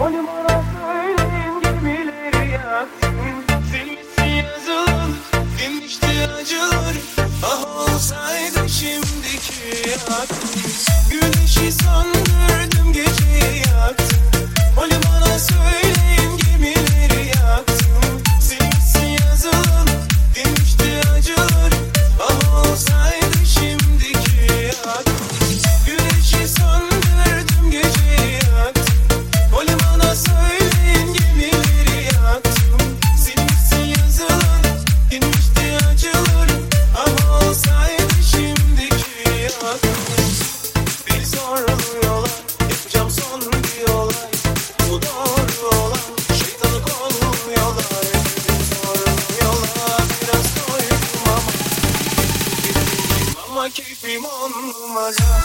O limana söyleyin gemileri yaktım. Silmişsin yazılar, dinmişti acılar. Ah olsaydı şimdiki yaktım. Güneşi söndürdüm, geceyi yaktım. O limana söyleyin gemileri yaktım. Silmişsin yazılar, dinmişti acılar. Ah olsaydı şimdiki yaktım. Güneşi söndürdüm, geceyi yaktım. O limana söyleyin gemileri yaktım. Silmişsin yazılar, dinmişti acılar. Ah olsaydı şimdiki yaktım. Bir soruluyorlar, yapacağım son bir olay. Bu doğru olan, şeytanı kolluyorlar. Bir soruluyorlar, biraz doydum ama keyfim on numara.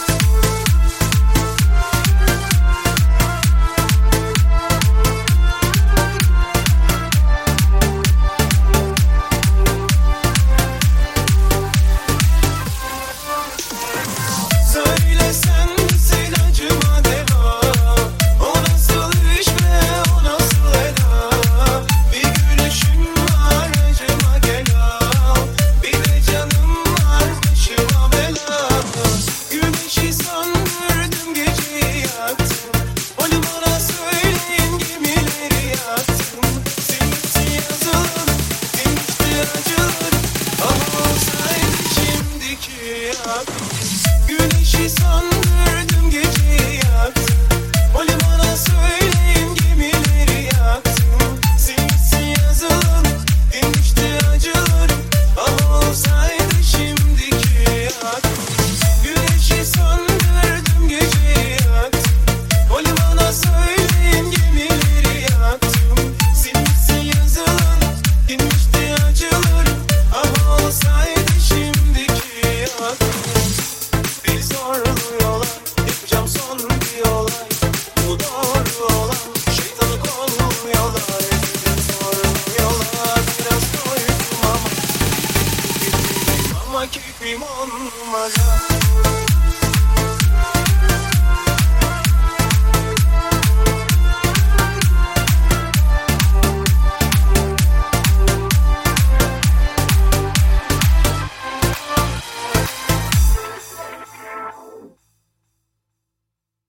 Söylesen misin acıma deva? O nasıl iş be, o nasıl eda? Bir gülüşün var, acıma gel al. Bir de canım var, başıma bela. Güneşi söndürdüm, geceyi yaktım. O limana söyleyin gemileri yaktım. Silmişsin yazılar, dinmişti acılar. Ah olsaydı şimdiki yaktım. Güneşi söndürdüm, geceyi yaktım. O limana söyleyin gemileri yaktım. Silmişsin yazılar, dinmişti acılar. Ah olsaydı şimdiki yaktım. Güneşi söndürdüm, geceyi yaktım. O limana söyleyin gemileri yaktım. Silmişsin yazılar, dinmişti acılar. Ah olsaydı şimdiki yaktım. Bir soruluyorlar, yapacağım son bir olay. Bu doğru olan, şeytanı kolluyorlar. Bir soruluyorlar, biraz doydum ama keyfim on numara.